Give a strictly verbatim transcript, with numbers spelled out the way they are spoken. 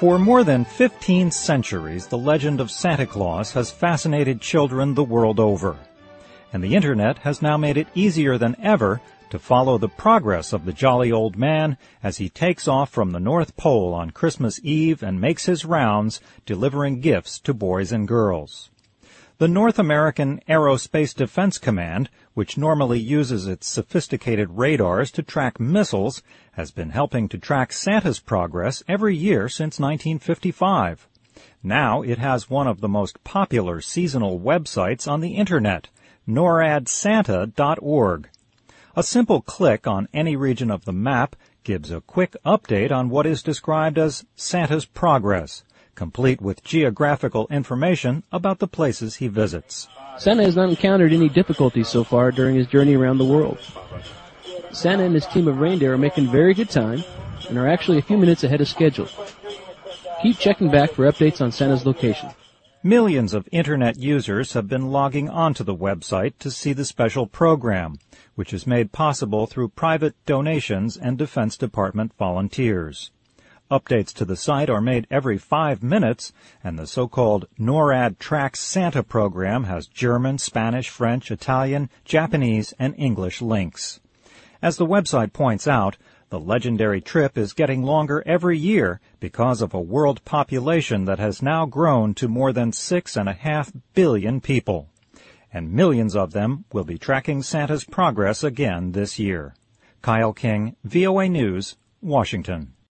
For more than fifteen centuries, the legend of Santa Claus has fascinated children the world over. And the Internet has now made it easier than ever to follow the progress of the jolly old man as he takes off from the North Pole on Christmas Eve and makes his rounds, delivering gifts to boys and girls. The North American Aerospace Defense Command, which normally uses its sophisticated radars to track missiles, has been helping to track Santa's progress every year since nineteen fifty-five. Now it has one of the most popular seasonal websites on the Internet, norad santa dot org. A simple click on any region of the map gives a quick update on what is described as Santa's progress, complete with geographical information about the places he visits. Santa has not encountered any difficulties so far during his journey around the world. Santa and his team of reindeer are making very good time and are actually a few minutes ahead of schedule. Keep checking back for updates on Santa's location. Millions of Internet users have been logging onto the website to see the special program, which is made possible through private donations and Defense Department volunteers. Updates to the site are made every five minutes, and the so-called NORAD Tracks Santa program has German, Spanish, French, Italian, Japanese, and English links. As the website points out, the legendary trip is getting longer every year because of a world population that has now grown to more than six and a half billion people. And millions of them will be tracking Santa's progress again this year. Kyle King, V O A News, Washington.